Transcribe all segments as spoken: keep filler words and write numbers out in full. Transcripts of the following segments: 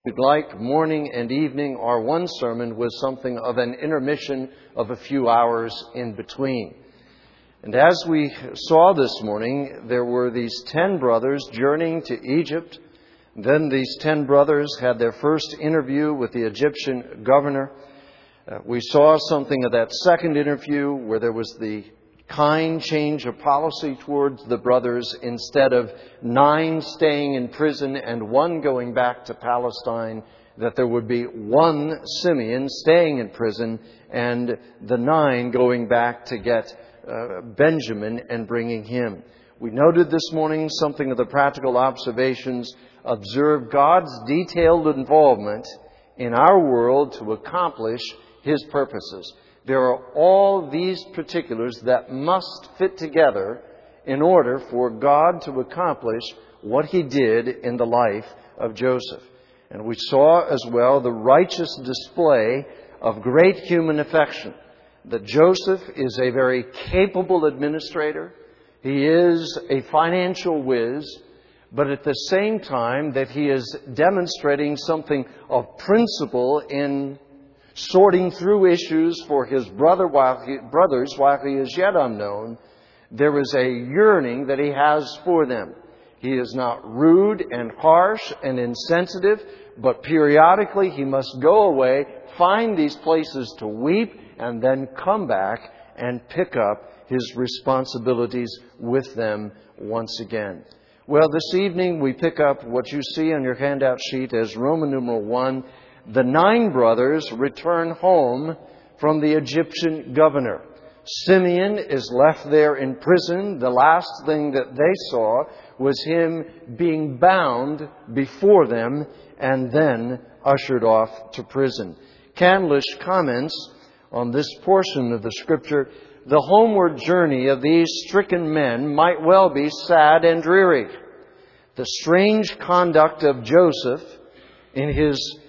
Like morning and evening, our one sermon was something of an intermission of a few hours in between. And as we saw this morning, there were these ten brothers journeying to Egypt. Then these ten brothers had their first interview with the Egyptian governor. Uh, we saw something of that second interview where there was the kind change of policy towards the brothers. Instead of nine staying in prison and one going back to Palestine, that there would be one Simeon staying in prison and the nine going back to get uh, Benjamin and bringing him. We noted this morning something of the practical observations. Observe God's detailed involvement in our world to accomplish His purposes. There are all these particulars that must fit together in order for God to accomplish what He did in the life of Joseph. And we saw as well the righteous display of great human affection. That Joseph is a very capable administrator. He is a financial whiz. But at the same time that he is demonstrating something of principle in sorting through issues for his brother while he, brothers while he is yet unknown, there is a yearning that he has for them. He is not rude and harsh and insensitive, but periodically he must go away, find these places to weep, and then come back and pick up his responsibilities with them once again. Well, this evening we pick up what you see on your handout sheet as Roman numeral one. The nine brothers return home from the Egyptian governor. Simeon is left there in prison. The last thing that they saw was him being bound before them and then ushered off to prison. Candlish comments on this portion of the Scripture. The homeward journey of these stricken men might well be sad and dreary. The strange conduct of Joseph in his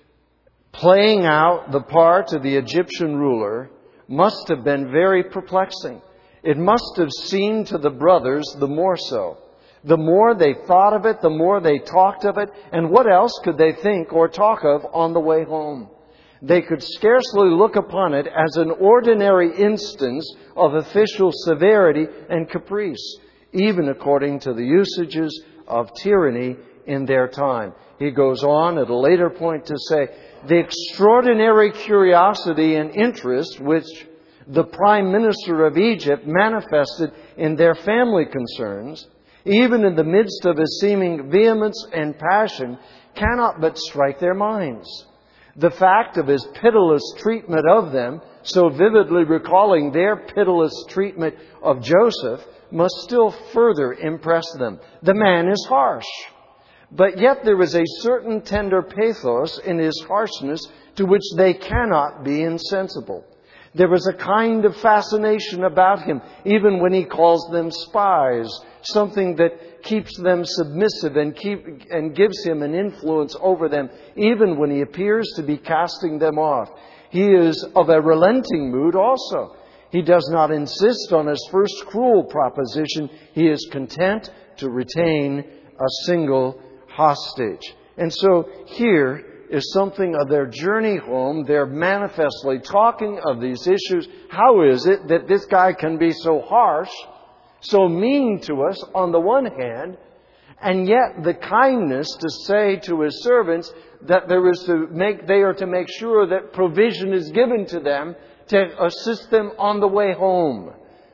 playing out the part of the Egyptian ruler must have been very perplexing. It must have seemed to the brothers the more so. The more they thought of it, the more they talked of it, and what else could they think or talk of on the way home? They could scarcely look upon it as an ordinary instance of official severity and caprice, even according to the usages of tyranny in their time. He goes on at a later point to say, the extraordinary curiosity and interest which the Prime Minister of Egypt manifested in their family concerns, even in the midst of his seeming vehemence and passion, cannot but strike their minds. The fact of his pitiless treatment of them, so vividly recalling their pitiless treatment of Joseph, must still further impress them. The man is harsh. But yet there is a certain tender pathos in his harshness to which they cannot be insensible. There is a kind of fascination about him, even when he calls them spies, something that keeps them submissive and, keep, and gives him an influence over them, even when he appears to be casting them off. He is of a relenting mood also. He does not insist on his first cruel proposition. He is content to retain a single hostage. And so here is something of their journey home. They're manifestly talking of these issues. How is it that this guy can be so harsh, so mean to us on the one hand, and yet the kindness to say to his servants that there is to make, they are to make sure that provision is given to them to assist them on the way home.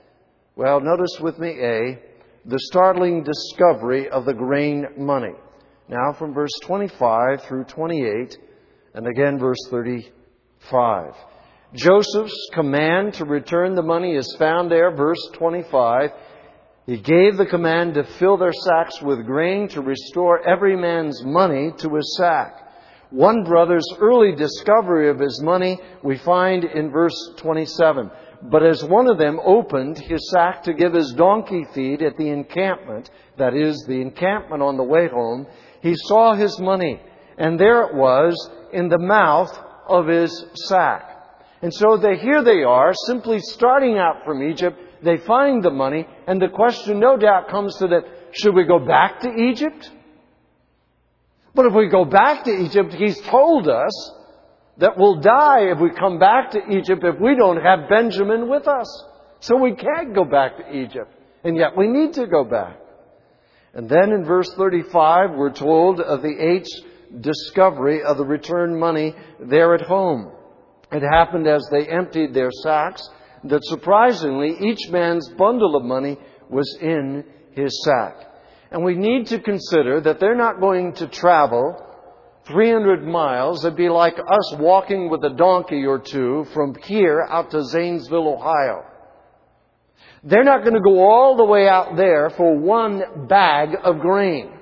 Well, notice with me A, the startling discovery of the grain money. Now from verse twenty-five through twenty-eight, and again verse thirty-five. Joseph's command to return the money is found there, verse twenty-five. He gave the command to fill their sacks with grain, to restore every man's money to his sack. One brother's early discovery of his money we find in verse twenty-seven. But as one of them opened his sack to give his donkey feed at the encampment, that is, the encampment on the way home, he saw his money, and there it was in the mouth of his sack. And so they, here they are, simply starting out from Egypt. They find the money, and the question no doubt comes to them, should we go back to Egypt? But if we go back to Egypt, He's told us that we'll die if we come back to Egypt if we don't have Benjamin with us. So we can't go back to Egypt. And yet we need to go back. And then in verse thirty-five, we're told of the eighth's discovery of the returned money there at home. It happened as they emptied their sacks that surprisingly each man's bundle of money was in his sack. And we need to consider that they're not going to travel three hundred miles. It'd be like us walking with a donkey or two from here out to Zanesville, Ohio. They're not going to go all the way out there for one bag of grain.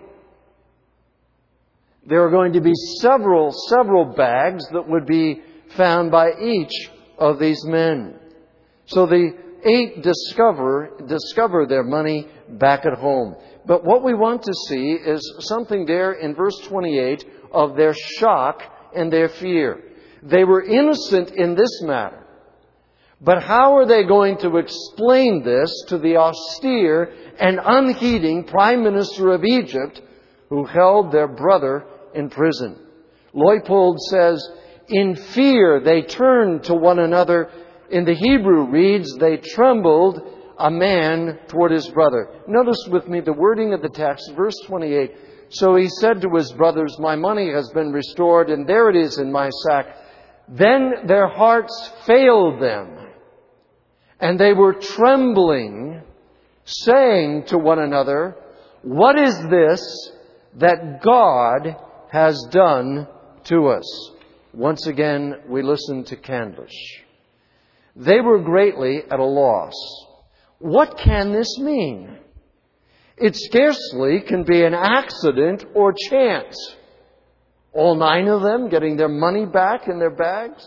There are going to be several, several bags that would be found by each of these men. So the eight discover, discover their money back at home. But what we want to see is something there in verse twenty-eight of their shock and their fear. They were innocent in this matter. But how are they going to explain this to the austere and unheeding Prime Minister of Egypt who held their brother in prison? Leupold says, in fear they turned to one another. In the Hebrew reads, they trembled a man toward his brother. Notice with me the wording of the text, verse twenty-eight. So he said to his brothers, my money has been restored, and there it is in my sack. Then their hearts failed them, and they were trembling, saying to one another, what is this that God has done to us? Once again, we listen to Candlish. They were greatly at a loss. What can this mean? It scarcely can be an accident or chance. All nine of them getting their money back in their bags?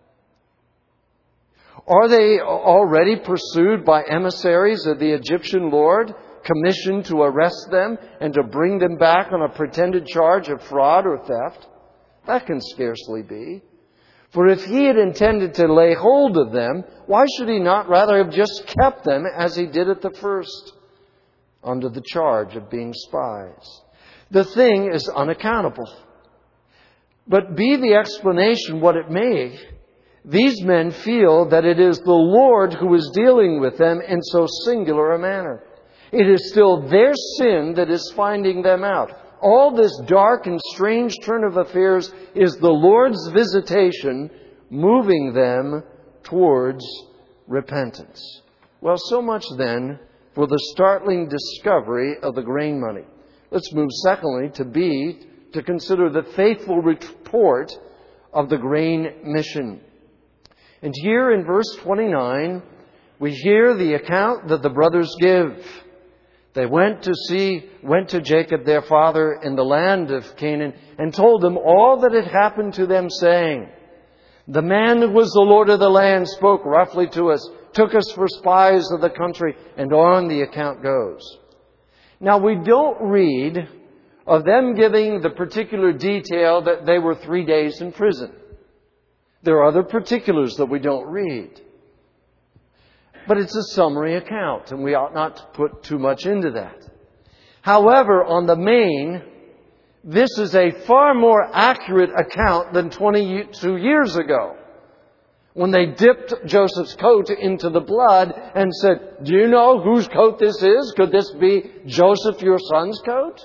Are they already pursued by emissaries of the Egyptian lord, commissioned to arrest them and to bring them back on a pretended charge of fraud or theft? That can scarcely be. For if he had intended to lay hold of them, why should he not rather have just kept them as he did at the first, under the charge of being spies? The thing is unaccountable. But be the explanation what it may, these men feel that it is the Lord who is dealing with them in so singular a manner. It is still their sin that is finding them out. All this dark and strange turn of affairs is the Lord's visitation moving them towards repentance. Well, so much then for the startling discovery of the grain money. Let's move secondly to B, to consider the faithful report of the grain mission. And here in verse twenty-nine, we hear the account that the brothers give. They went to see, went to Jacob their father in the land of Canaan and told him all that had happened to them, saying, the man who was the Lord of the land spoke roughly to us, took us for spies of the country, and on the account goes. Now we don't read of them giving the particular detail that they were three days in prison. There are other particulars that we don't read. But it's a summary account, and we ought not to put too much into that. However, on the main, this is a far more accurate account than twenty-two years ago, when they dipped Joseph's coat into the blood and said, do you know whose coat this is? Could this be Joseph, your son's coat?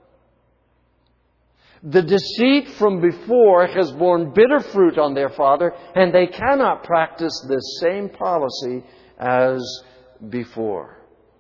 The deceit from before has borne bitter fruit on their father, and they cannot practice this same policy as before.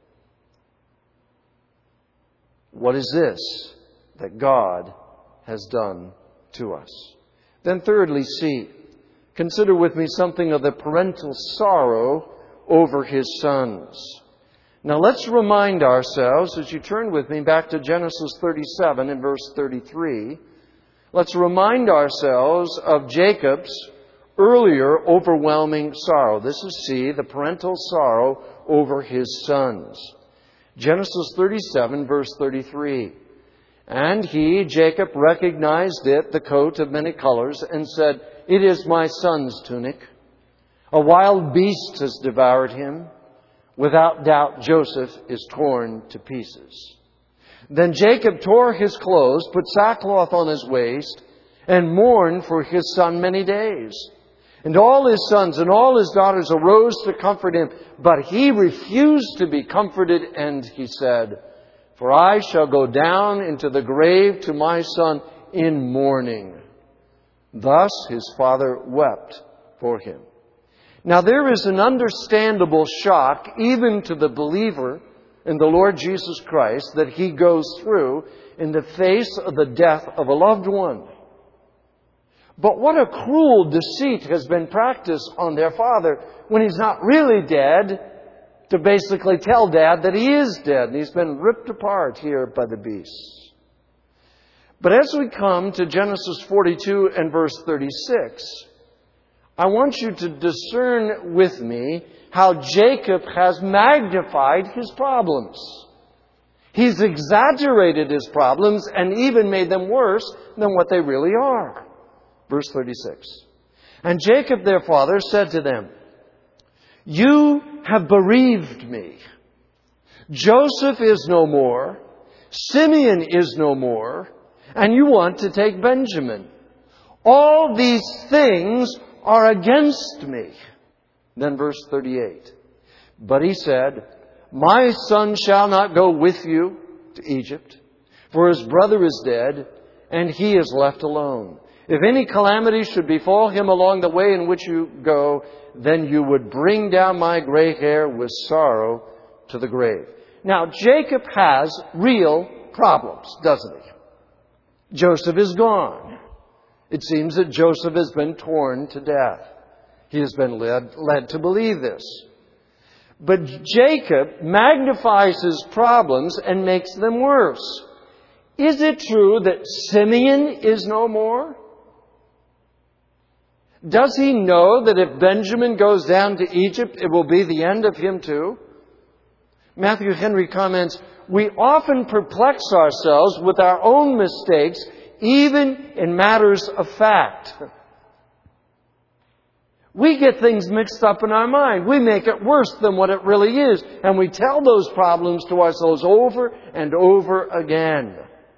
What is this that God has done to us? Then thirdly, C, consider with me something of the parental sorrow over his sons. Now let's remind ourselves, as you turn with me back to Genesis thirty-seven and verse thirty-three, let's remind ourselves of Jacob's earlier overwhelming sorrow. This is C, the parental sorrow over his sons. Genesis thirty-seven, verse thirty-three. And he, Jacob, recognized it, the coat of many colors, and said, it is my son's tunic. A wild beast has devoured him. Without doubt, Joseph is torn to pieces. Then Jacob tore his clothes, put sackcloth on his waist, and mourned for his son many days. And all his sons and all his daughters arose to comfort him, but he refused to be comforted, and he said, "For I shall go down into the grave to my son in mourning." Thus his father wept for him. Now there is an understandable shock, even to the believer in the Lord Jesus Christ, that he goes through in the face of the death of a loved one. But what a cruel deceit has been practiced on their father when he's not really dead, to basically tell Dad that he is dead and he's been ripped apart here by the beasts. But as we come to Genesis forty-two and verse thirty-six, I want you to discern with me how Jacob has magnified his problems. He's exaggerated his problems and even made them worse than what they really are. Verse thirty-six. And Jacob their father said to them, "You have bereaved me. Joseph is no more. Simeon is no more. And you want to take Benjamin. All these things are against me." Then verse thirty-eight. But he said, "My son shall not go with you to Egypt, for his brother is dead, and he is left alone. If any calamity should befall him along the way in which you go, then you would bring down my gray hair with sorrow to the grave." Now, Jacob has real problems, doesn't he? Joseph is gone. It seems that Joseph has been torn to death. He has been led, led to believe this. But Jacob magnifies his problems and makes them worse. Is it true that Simeon is no more? Does he know that if Benjamin goes down to Egypt, it will be the end of him too? Matthew Henry comments, "We often perplex ourselves with our own mistakes, even in matters of fact." We get things mixed up in our mind. We make it worse than what it really is. And we tell those problems to ourselves over and over again.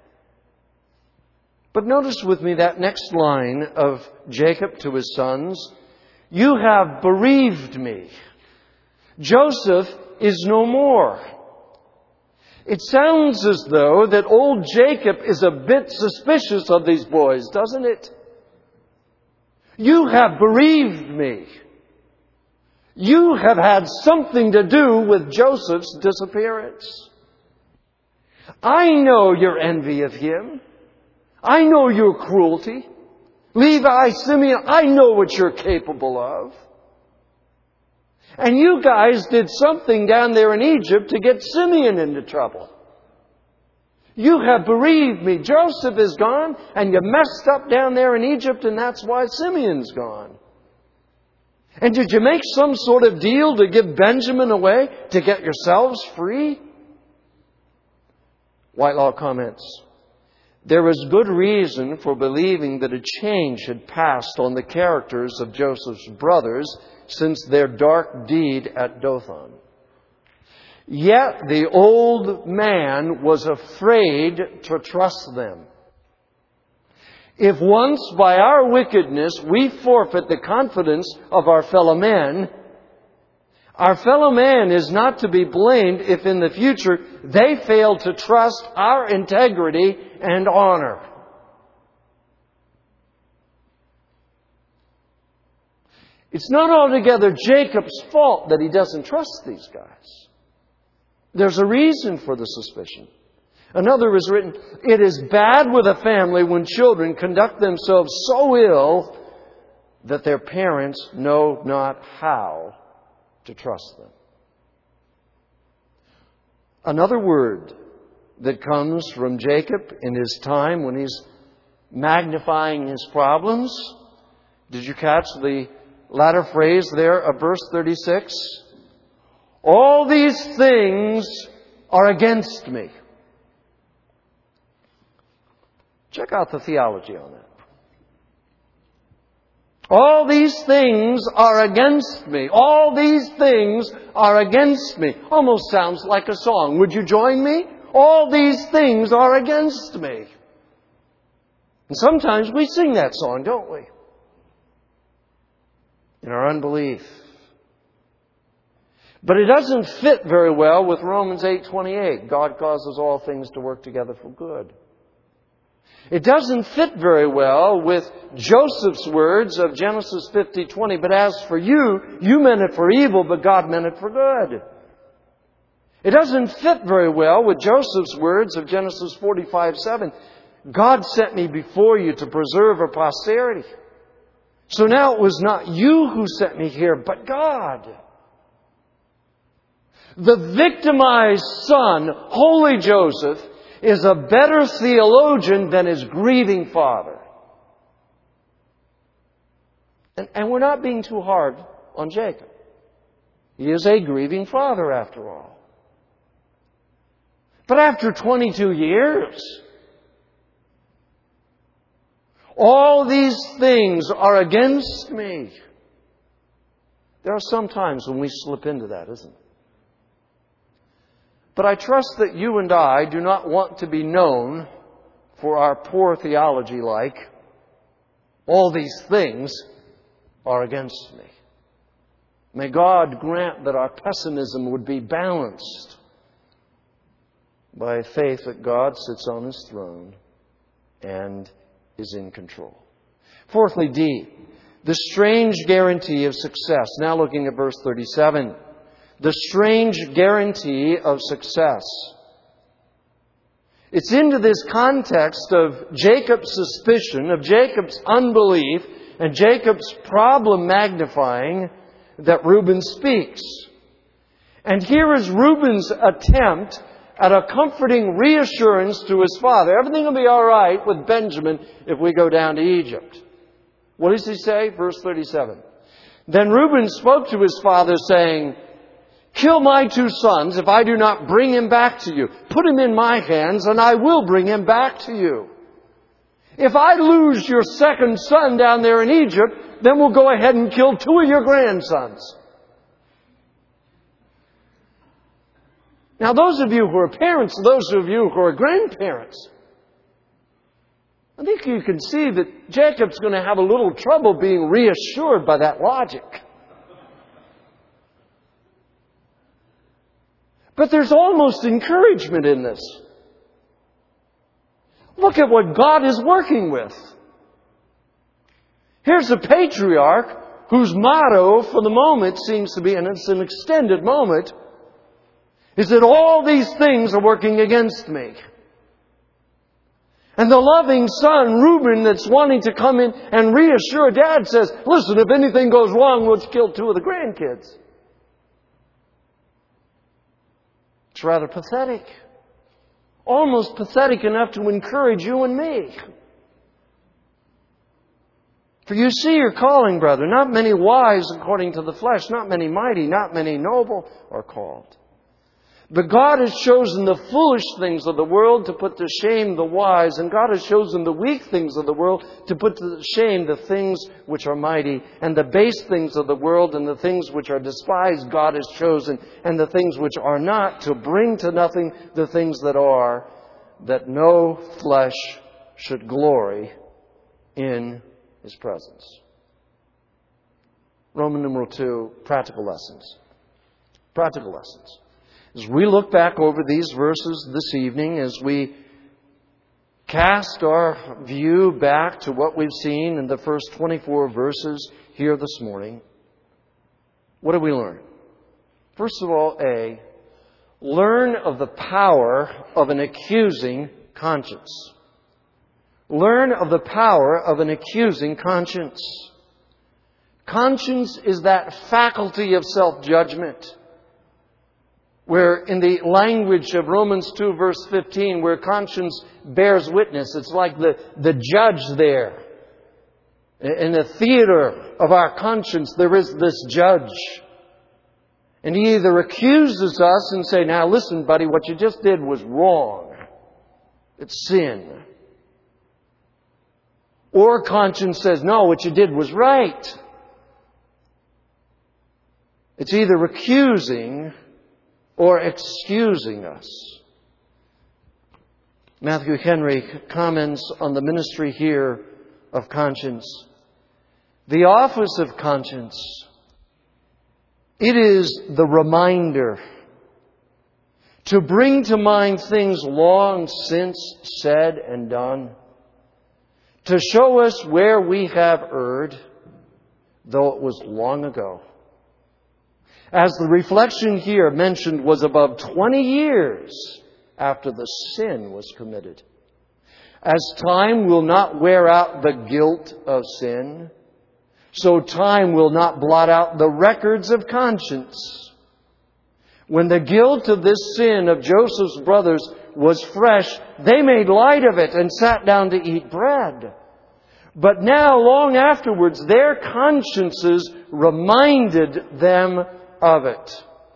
But notice with me that next line of Jacob to his sons. "You have bereaved me. Joseph is no more." It sounds as though that old Jacob is a bit suspicious of these boys, doesn't it? "You have bereaved me. You have had something to do with Joseph's disappearance. I know your envy of him. I know your cruelty. Levi, Simeon, I know what you're capable of. And you guys did something down there in Egypt to get Simeon into trouble. You have bereaved me. Joseph is gone, and you messed up down there in Egypt, and that's why Simeon's gone. And did you make some sort of deal to give Benjamin away to get yourselves free?" Whitelaw comments, "There is good reason for believing that a change had passed on the characters of Joseph's brothers since their dark deed at Dothan. Yet the old man was afraid to trust them. If once by our wickedness we forfeit the confidence of our fellow men, our fellow man is not to be blamed if in the future they fail to trust our integrity and honor." It's not altogether Jacob's fault that he doesn't trust these guys. There's a reason for the suspicion. Another is written, "It is bad with a family when children conduct themselves so ill that their parents know not how to trust them." Another word that comes from Jacob in his time when he's magnifying his problems. Did you catch the latter phrase there of verse thirty-six? "All these things are against me." Check out the theology on that. All these things are against me. All these things are against me. Almost sounds like a song. Would you join me? all these things are against me. And sometimes we sing that song, don't we? In our unbelief. But it doesn't fit very well with Romans eight twenty-eight. God causes all things to work together for good. It doesn't fit very well with Joseph's words of Genesis fifty twenty. But as for you, you meant it for evil, but God meant it for good. It doesn't fit very well with Joseph's words of Genesis forty-five seven. God sent me before you to preserve a posterity. So now it was not you who sent me here, but God. The victimized son, holy Joseph, is a better theologian than his grieving father. And, and we're not being too hard on Jacob. He is a grieving father after all. But after twenty-two years, all these things are against me. There are some times when we slip into that, isn't it? But I trust that you and I do not want to be known for our poor theology like, all these things are against me. May God grant that our pessimism would be balanced by faith that God sits on His throne and is in control. Fourthly, D, the strange guarantee of success. Now looking at verse thirty-seven. The strange guarantee of success. It's into this context of Jacob's suspicion, of Jacob's unbelief, and Jacob's problem magnifying that Reuben speaks. And here is Reuben's attempt at a comforting reassurance to his father. Everything will be all right with Benjamin if we go down to Egypt. What does he say? Verse thirty-seven. Then Reuben spoke to his father, saying, kill my two sons if I do not bring him back to you. Put him in my hands and I will bring him back to you. If I lose your second son down there in Egypt, then we'll go ahead and kill two of your grandsons. Now those of you who are parents, those of you who are grandparents, I think you can see that Jacob's going to have a little trouble being reassured by that logic. But there's almost encouragement in this. Look at what God is working with. Here's a patriarch whose motto for the moment seems to be, and it's an extended moment, is that all these things are working against me. And the loving son, Reuben, that's wanting to come in and reassure Dad says, listen, if anything goes wrong, let's kill two of the grandkids. It's rather pathetic. Almost pathetic enough to encourage you and me. For you see your calling, brother. Not many wise according to the flesh, not many mighty, not many noble are called. But God has chosen the foolish things of the world to put to shame the wise, and God has chosen the weak things of the world to put to shame the things which are mighty, and the base things of the world and the things which are despised God has chosen, and the things which are not, to bring to nothing the things that are, that no flesh should glory in His presence. Roman numeral two, practical lessons. Practical lessons. As we look back over these verses this evening, as we cast our view back to what we've seen in the first twenty-four verses here this morning, what do we learn? First of all, A, learn of the power of an accusing conscience. Learn of the power of an accusing conscience. Conscience is that faculty of self-judgment, where in the language of Romans two verse fifteen, where conscience bears witness, it's like the, the judge there. In the theater of our conscience, there is this judge. And he either accuses us and say, now listen, buddy, what you just did was wrong. It's sin. Or conscience says, no, what you did was right. It's either accusing or excusing us. Matthew Henry comments on the ministry here of conscience. The office of conscience, it is the reminder to bring to mind things long since said and done, to show us where we have erred, though it was long ago. As the reflection here mentioned was above twenty years after the sin was committed. As time will not wear out the guilt of sin, so time will not blot out the records of conscience. When the guilt of this sin of Joseph's brothers was fresh, they made light of it and sat down to eat bread. But now, long afterwards, their consciences reminded them of it.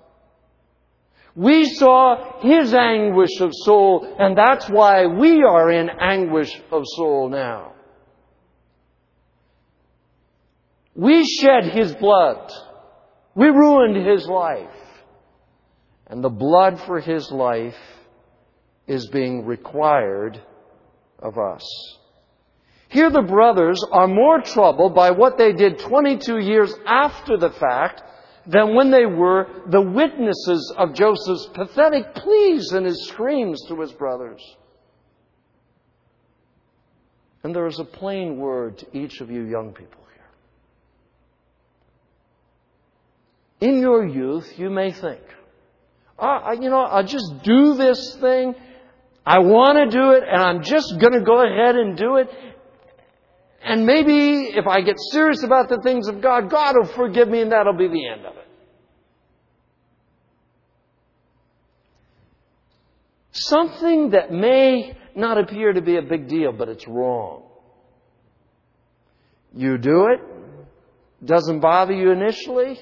We saw his anguish of soul, and that's why we are in anguish of soul now. We shed his blood. We ruined his life. And the blood for his life is being required of us. Here the brothers are more troubled by what they did twenty-two years after the fact than when they were the witnesses of Joseph's pathetic pleas and his screams to his brothers. And there is a plain word to each of you young people here. In your youth, you may think, oh, you know, I'll just do this thing. I want to do it, and I'm just going to go ahead and do it. And maybe if I get serious about the things of God, God will forgive me, and that'll be the end of it. Something that may not appear to be a big deal, but it's wrong. You do it. Doesn't bother you initially.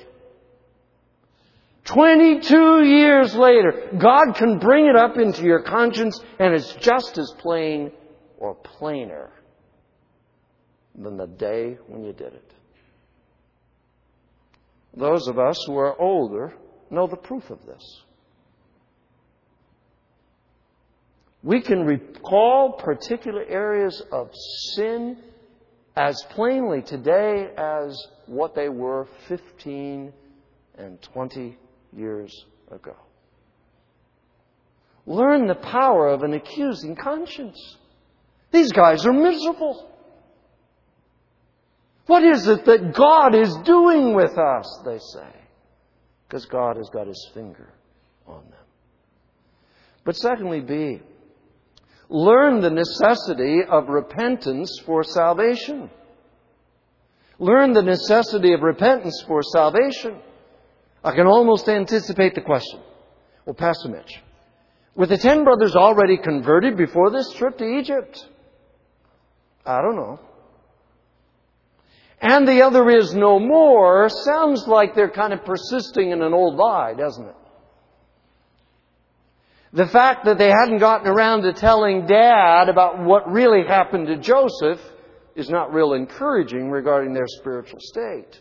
twenty-two years later, God can bring it up into your conscience, and it's just as plain or plainer than the day when you did it. Those of us who are older know the proof of this. We can recall particular areas of sin as plainly today as what they were fifteen and twenty years ago. Learn the power of an accusing conscience. These guys are miserable. What is it that God is doing with us, they say. Because God has got his finger on them. But secondly, B, learn the necessity of repentance for salvation. Learn the necessity of repentance for salvation. I can almost anticipate the question. Well, Pastor Mitch, were the ten brothers already converted before this trip to Egypt? I don't know. And the other is no more sounds like they're kind of persisting in an old lie, doesn't it? The fact that they hadn't gotten around to telling Dad about what really happened to Joseph is not real encouraging regarding their spiritual state.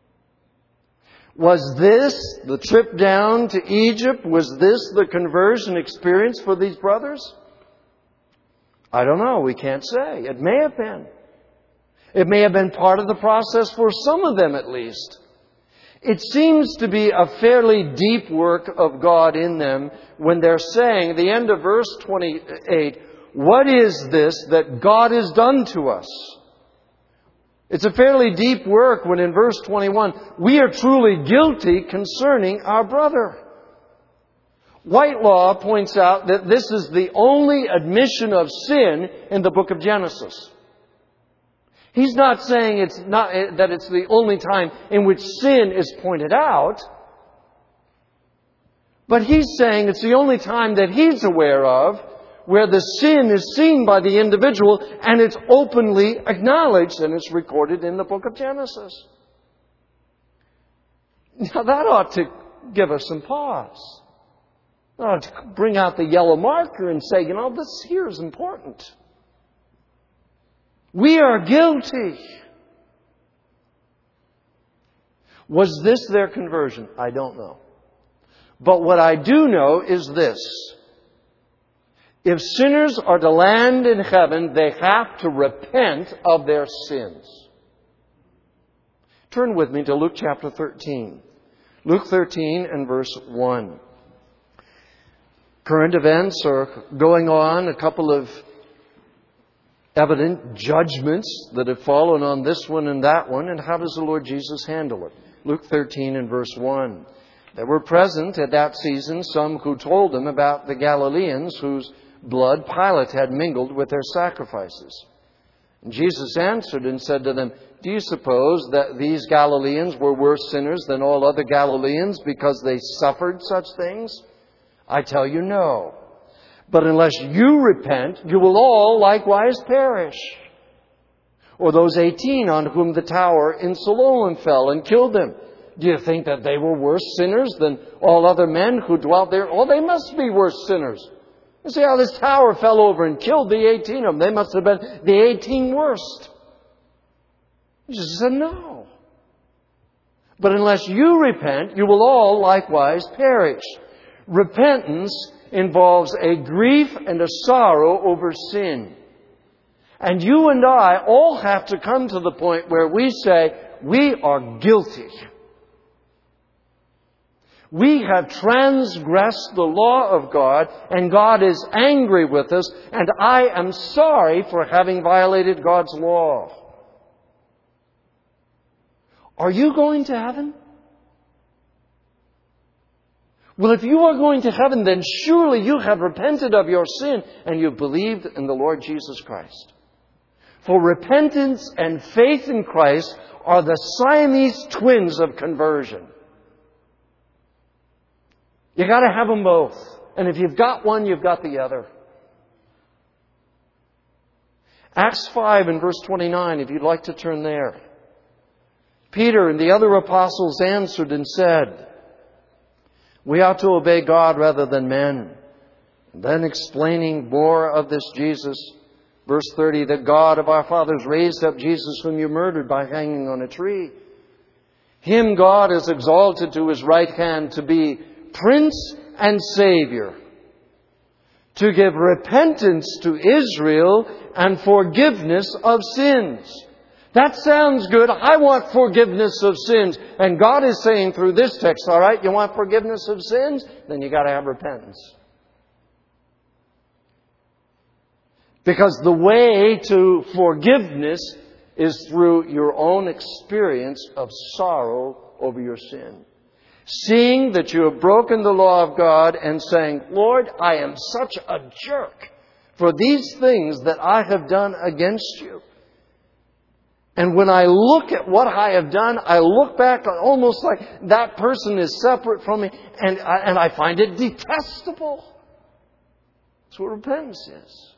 Was this the trip down to Egypt? Was this the conversion experience for these brothers? I don't know. We can't say. It may have been. It may have been part of the process for some of them at least. It seems to be a fairly deep work of God in them when they're saying, at the end of verse twenty-eight, what is this that God has done to us? It's a fairly deep work when in verse twenty-one, we are truly guilty concerning our brother. Whitelaw points out that this is the only admission of sin in the book of Genesis. He's not saying it's not that it's the only time in which sin is pointed out, but he's saying it's the only time that he's aware of where the sin is seen by the individual and it's openly acknowledged and it's recorded in the book of Genesis. Now that ought to give us some pause. That ought to bring out the yellow marker and say, you know, this here is important. We are guilty. Was this their conversion? I don't know. But what I do know is this. If sinners are to land in heaven, they have to repent of their sins. Turn with me to Luke chapter thirteen. Luke thirteen and verse one. Current events are going on, a couple of evident judgments that have fallen on this one and that one, and how does the Lord Jesus handle it? Luke thirteen and verse one. There were present at that season some who told him about the Galileans whose blood Pilate had mingled with their sacrifices. And Jesus answered and said to them, "Do you suppose that these Galileans were worse sinners than all other Galileans because they suffered such things? I tell you, no. But unless you repent, you will all likewise perish." Or those eighteen on whom the tower in Siloam fell and killed them. Do you think that they were worse sinners than all other men who dwelt there? Oh, they must be worse sinners. You see how this tower fell over and killed the eighteen of them. They must have been the eighteen worst. Jesus said, no. But unless you repent, you will all likewise perish. Repentance involves a grief and a sorrow over sin. And you and I all have to come to the point where we say, we are guilty. We have transgressed the law of God, and God is angry with us, and I am sorry for having violated God's law. Are you going to heaven? Well, if you are going to heaven, then surely you have repented of your sin and you've believed in the Lord Jesus Christ. For repentance and faith in Christ are the Siamese twins of conversion. You got to have them both. And if you've got one, you've got the other. Acts five and verse twenty-nine, if you'd like to turn there. Peter and the other apostles answered and said, "We ought to obey God rather than men." And then explaining more of this Jesus, verse thirty, that God of our fathers raised up Jesus whom you murdered by hanging on a tree. Him God has exalted to His right hand to be Prince and Savior, to give repentance to Israel and forgiveness of sins. That sounds good. I want forgiveness of sins. And God is saying through this text, all right, you want forgiveness of sins? Then you got to have repentance. Because the way to forgiveness is through your own experience of sorrow over your sin. Seeing that you have broken the law of God and saying, "Lord, I am such a jerk for these things that I have done against you. And when I look at what I have done, I look back almost like that person is separate from me, and I, and I find it detestable." That's what repentance is.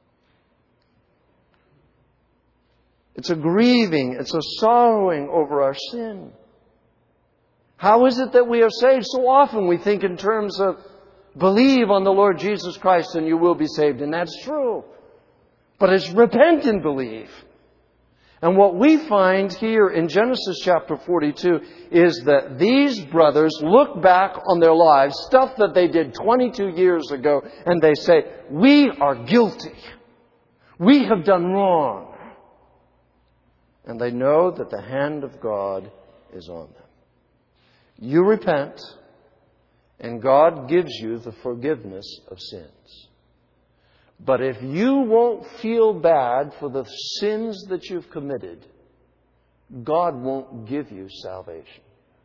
It's a grieving, it's a sorrowing over our sin. How is it that we are saved? So often we think in terms of believe on the Lord Jesus Christ and you will be saved. And that's true. But it's repent and believe. And what we find here in Genesis chapter forty-two is that these brothers look back on their lives, stuff that they did twenty-two years ago, and they say, "We are guilty. We have done wrong." And they know that the hand of God is on them. You repent, and God gives you the forgiveness of sins. But if you won't feel bad for the sins that you've committed, God won't give you salvation.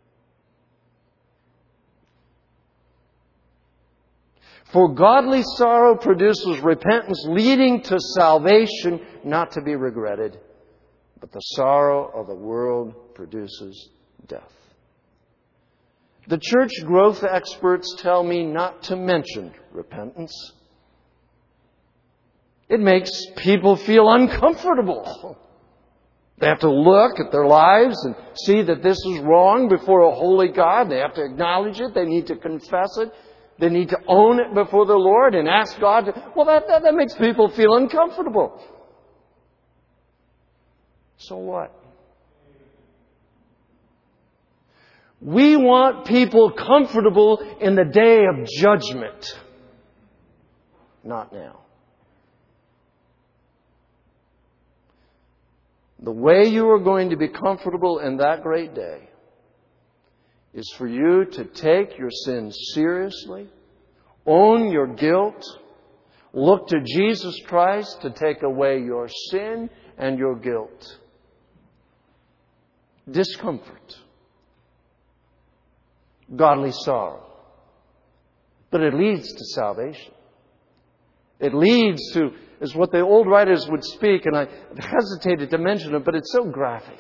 For godly sorrow produces repentance leading to salvation, not to be regretted. But the sorrow of the world produces death. The church growth experts tell me not to mention repentance. It makes people feel uncomfortable. They have to look at their lives and see that this is wrong before a holy God. They have to acknowledge it. They need to confess it. They need to own it before the Lord and ask God to... Well, that, that, that makes people feel uncomfortable. So what? We want people comfortable in the day of judgment. not now. The way you are going to be comfortable in that great day is for you to take your sins seriously, own your guilt, look to Jesus Christ to take away your sin and your guilt. Discomfort. Godly sorrow. But it leads to salvation. It leads to, is what the old writers would speak, and I hesitated to mention it, but it's so graphic.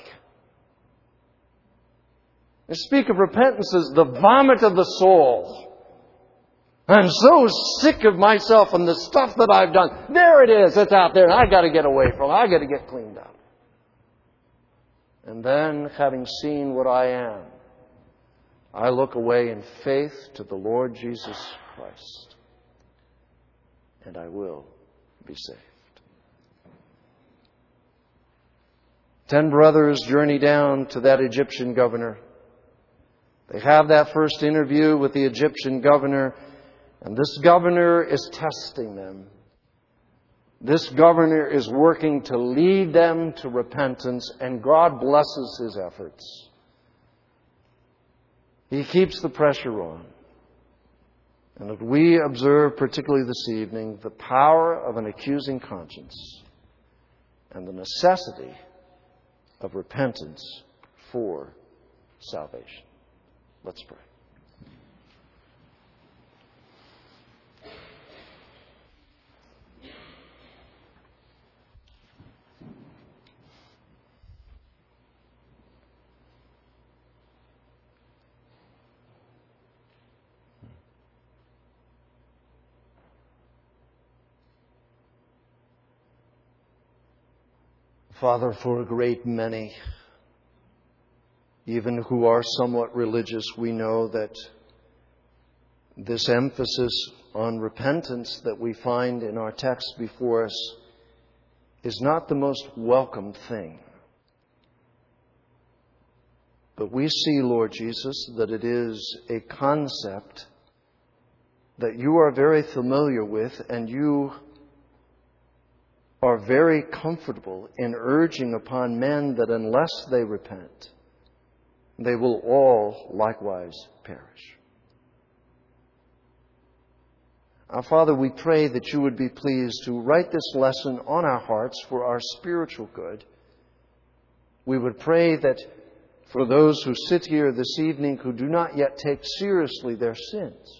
They speak of repentance as the vomit of the soul. I'm so sick of myself and the stuff that I've done. There it is. It's out there, and I've got to get away from it. I've got to get cleaned up. And then, having seen what I am, I look away in faith to the Lord Jesus Christ. And I will be saved. Ten brothers journey down to that Egyptian governor. They have that first interview with the Egyptian governor, and this governor is testing them. This governor is working to lead them to repentance, and God blesses his efforts. He keeps the pressure on. And if we observe, particularly this evening, the power of an accusing conscience and the necessity of repentance for salvation. Let's pray. Father, for a great many, even who are somewhat religious, we know that this emphasis on repentance that we find in our text before us is not the most welcome thing. But we see, Lord Jesus, that it is a concept that you are very familiar with, and you are very comfortable in urging upon men that unless they repent, they will all likewise perish. Our Father, we pray that you would be pleased to write this lesson on our hearts for our spiritual good. We would pray that for those who sit here this evening who do not yet take seriously their sins,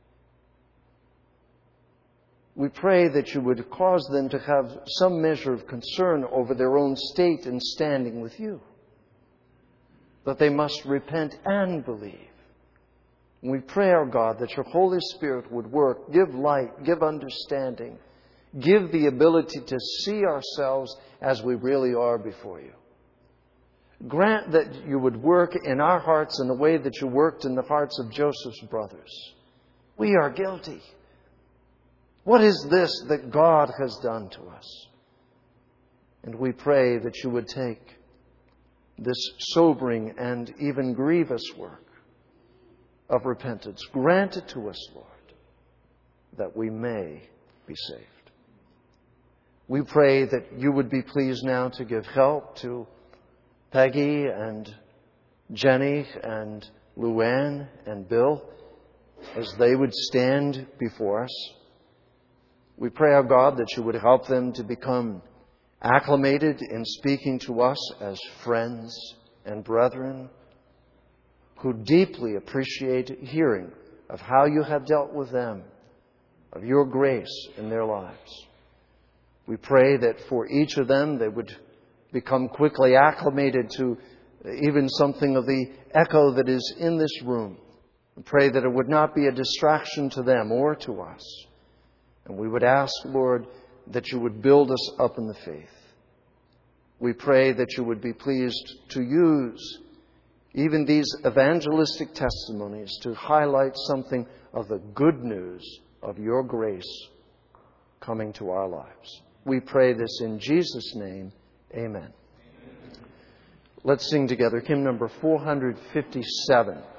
we pray that you would cause them to have some measure of concern over their own state and standing with you. That they must repent and believe. And we pray, our God, that your Holy Spirit would work, give light, give understanding, give the ability to see ourselves as we really are before you. Grant that you would work in our hearts in the way that you worked in the hearts of Joseph's brothers. We are guilty. What is this that God has done to us? And we pray that you would take this sobering and even grievous work of repentance. Grant it to us, Lord, that we may be saved. We pray that you would be pleased now to give help to Peggy and Jenny and Luann and Bill as they would stand before us. We pray, our God, that you would help them to become acclimated in speaking to us as friends and brethren who deeply appreciate hearing of how you have dealt with them, of your grace in their lives. We pray that for each of them they would become quickly acclimated to even something of the echo that is in this room. We pray that it would not be a distraction to them or to us. And we would ask, Lord, that you would build us up in the faith. We pray that you would be pleased to use even these evangelistic testimonies to highlight something of the good news of your grace coming to our lives. We pray this in Jesus' name. Amen. Let's sing together hymn number four fifty-seven.